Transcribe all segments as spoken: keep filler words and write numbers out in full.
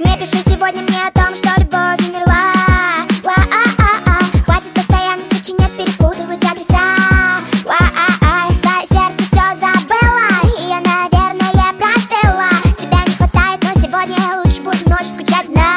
Не пиши сегодня мне о том, что любовь умерла. Ла-а-а-а. Хватит постоянно сочинять, перепутывать адреса. Ла-а-а. Твое сердце все забыло, и я, наверное, простыла. Тебя не хватает, но сегодня лучше будет ночью скучать одна.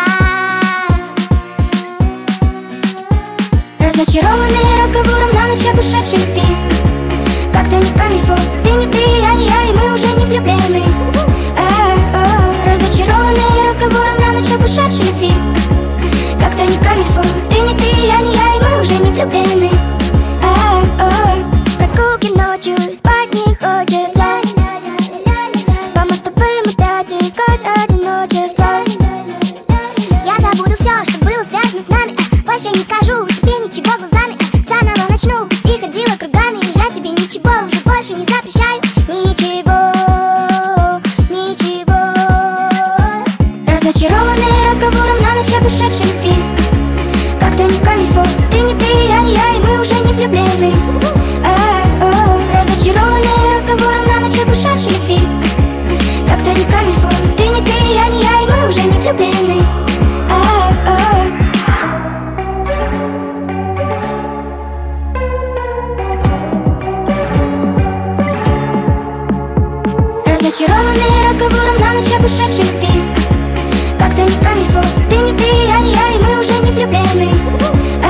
Разочарованные разговором на ночь об ушедшей любви. Как-то не камильфо, ты не ты, я не я, и мы уже не влюблены. Разочарованные разговором на ночь об ушедшей любви. Как-то не камильфо, ты не ты, я не я, и мы уже не влюблены. Прогулки ночью, спать не хочется. По мостовым опять искать одиночество. Я забуду все, что было связано с нами. Больше не скажу тебе ничего глазами. Заново начну, пусть ходила кругами. Я тебе ничего уже больше не запрещаю. Ничего, ничего. Разочарованные разговором на ночь об ушедшей любви. Как-то не камильфо, ты не ты, я не я, и мы уже не влюблены. Разочарованные разговором на ночь об ушедшей любви. Как-то не камильфо, ты не ты, я не я, и мы уже не влюблены. Разочарованные разговором на ночь об ушедшей любви. Как-то не камильфо, ты не ты, я не я, и мы уже не влюблены.